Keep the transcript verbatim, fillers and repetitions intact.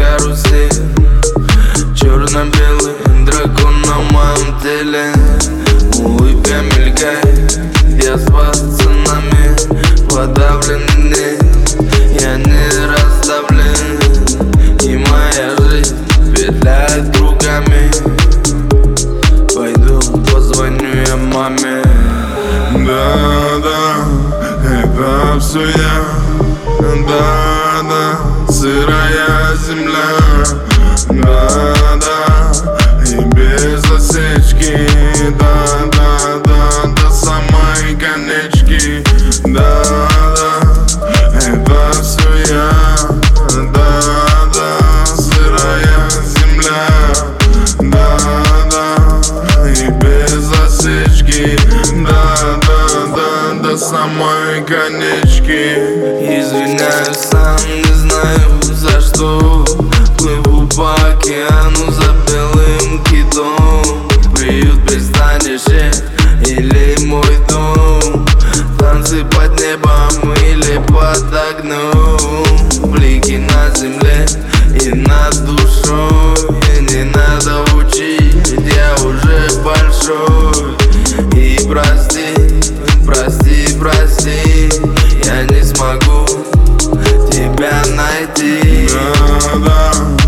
карусель, черно-белый дракон на моем теле. Улыбка мелькает, я с пацанами подавленный, я не расставлен, и моя жизнь петляет кругами. Пойду позвоню я маме. Да, да, это все я. Да, да, сырая земля. Да, да, и без засечки. Да, да, да, до самой конечки. Да, да, это все я. Да, да, сырая земля. Да, да, и без засечки. Да, да, да, до самой конечки. Извиняюсь, сам не знаю за что. Плыву по океану за белым китом. Приют, пристанище или мой дом. Танцы под небом или под окном. Блики на земле и над душой. Не надо учить, я уже большой. И прости, прости, прости, я не смогу тебя найти. Да, да.